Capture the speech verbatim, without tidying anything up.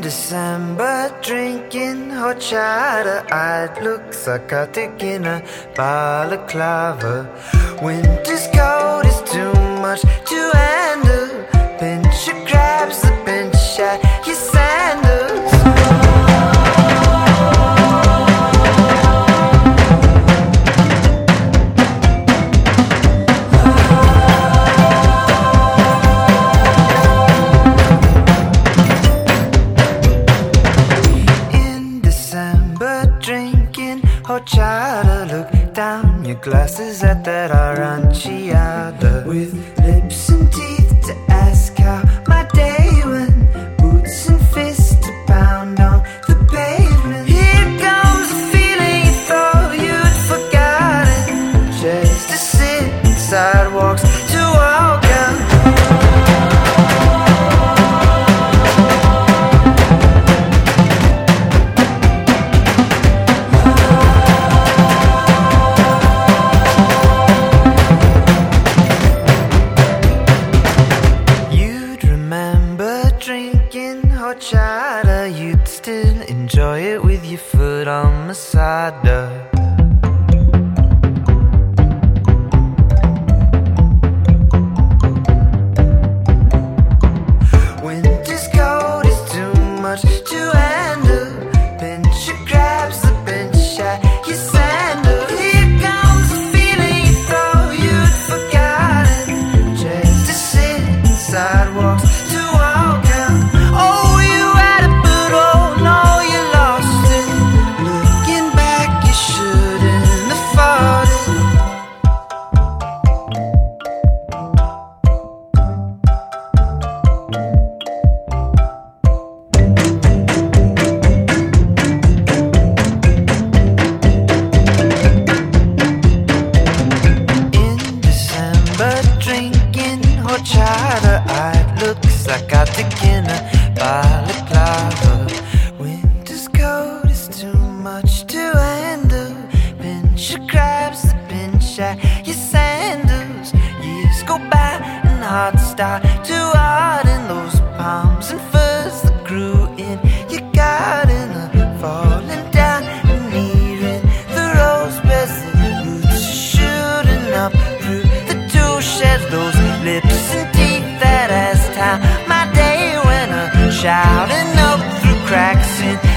December, drinking horchata, I'd look psychotic in a balaclava. Winter's cold is too much to handle. Pinch your crabs, the pinch at your sandals. Horchata, look down your glasses at that aranciata. With lips and teeth to ask how my day went. Boots and fists to pound on the pavement. Here comes the feeling you thought you'd forgotten. Chairs to sit and sidewalks to walk on. Horchata, you'd still enjoy it with your foot on Masada. Winter's cold is too much to handle. Pinch your crabs, the pinch at your sandal. Here comes the feeling you thought you'd forgotten. Chairs to sit and sidewalks to walk on. Oh, I'd look psychotic in a balaclava. Winter's cold is too much to handle. Pinch your crabs, the pinch at your sandals. Years go by and hearts start to harden. Those palms and furs that grew in your garden are falling down and nearing the rose beds. The roots are shooting up through the two sheds. Those lips and teeth that has time my day when I'm shouting up through cracks in